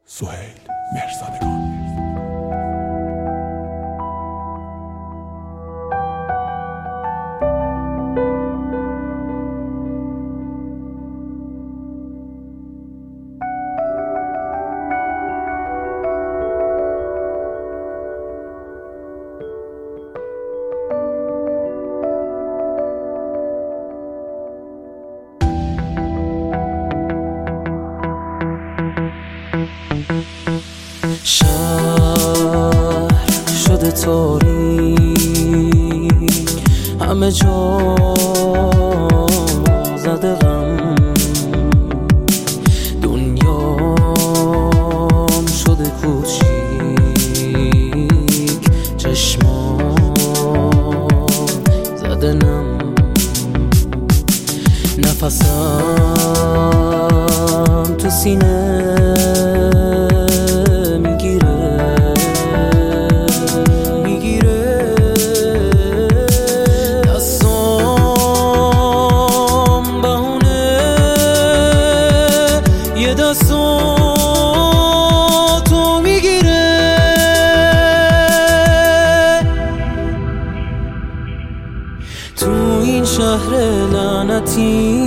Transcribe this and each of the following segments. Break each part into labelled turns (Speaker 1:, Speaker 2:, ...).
Speaker 1: سهیل مرزادگان.
Speaker 2: شهر شده تاریک، همه جا زده غم، دنیام شده کوچیک، چشمام زده نم، نفسم تو سینه دستاتو میگیره، تو این شهر لعنتی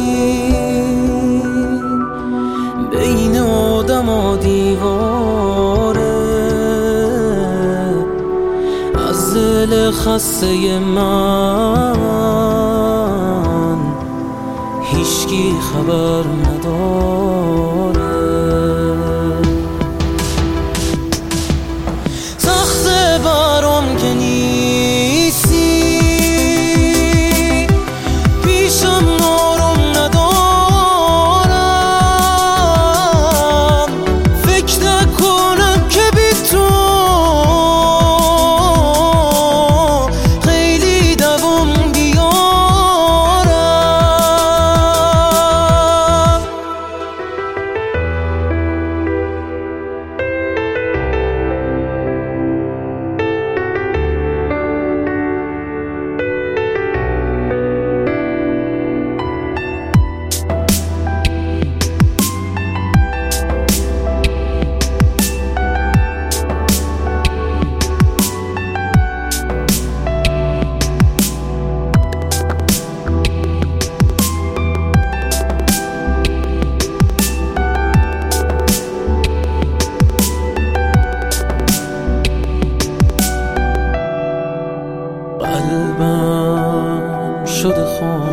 Speaker 2: بین آدم و دیواره، از دل خسته من هیچکی خبر نداره. سخته برام که نیستی، پیشم آروم ندارم، فکر نکنم که بی تو خیلی دوام قلبم شده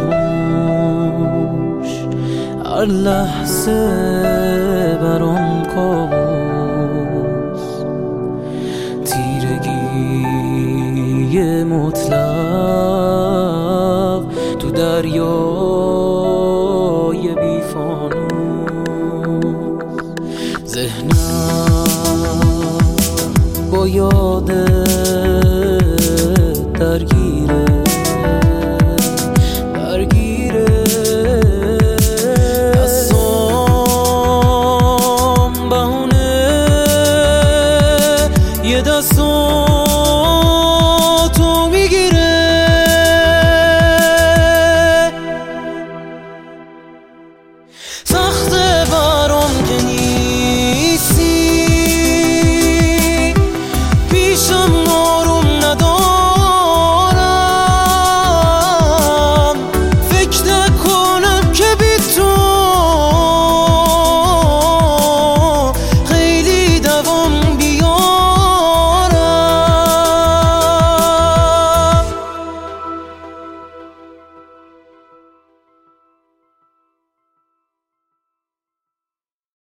Speaker 2: خاموش، هر لحظه برام کابوس، تیرگی مطلق تو دریای بی فانوس، ذهنم با یاد